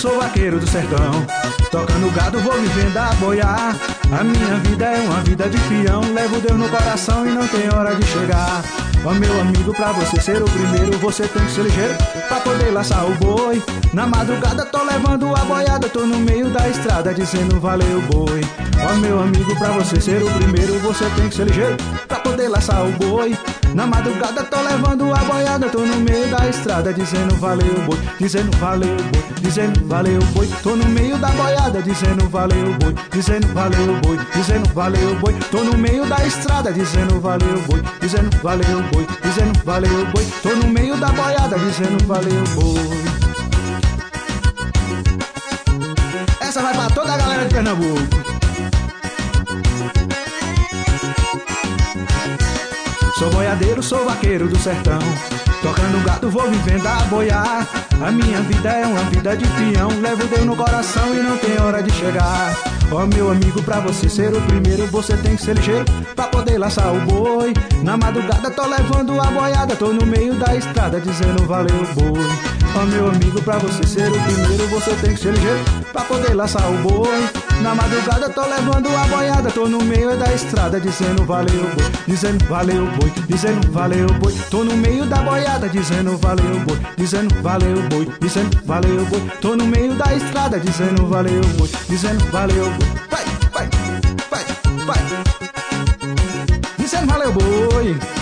sou vaqueiro do sertão. Tocando gado, vou vivendo a boiar. A minha vida é uma vida de peão. Levo Deus no coração e não tem hora de chegar. Ó meu amigo, pra você ser o primeiro, você tem que ser ligeiro pra poder laçar o boi. Na madrugada tô levando a boiada, tô no meio da estrada dizendo valeu boi. Ó meu amigo, pra você ser o primeiro, você tem que ser ligeiro pra poder laçar o boi. Na madrugada tô levando a boiada, tô no meio da estrada dizendo valeu boi, dizendo valeu boi, dizendo valeu boi. Tô no meio da boiada dizendo valeu boi, dizendo valeu boi, dizendo valeu boi. Tô no meio da estrada dizendo valeu boi, dizendo valeu boi, dizendo valeu boi. Tô no meio da boiada dizendo valeu boi. Essa vai pra toda a galera de Pernambuco. Sou boiadeiro, sou vaqueiro do sertão. Tocando gato, vou vivendo a boiar. A minha vida é uma vida de peão. Levo Deus no coração e não tem hora de chegar. Ó meu amigo, pra você ser o primeiro, você tem que ser ligeiro pra poder laçar o boi. Na madrugada tô levando a boiada, tô no meio da estrada dizendo valeu boi. Ó meu amigo, pra você ser o primeiro, você tem que ser ligeiro pra poder laçar o boi. Na madrugada tô levando a boiada, tô no meio da estrada dizendo valeu boi, dizendo valeu boi, dizendo valeu boi. Tô no meio da boiada dizendo valeu boi, dizendo valeu boi, dizendo valeu boi. Tô no meio da estrada dizendo valeu boi, dizendo valeu boi. Vai, vai, vai, vai, dizendo valeu boi.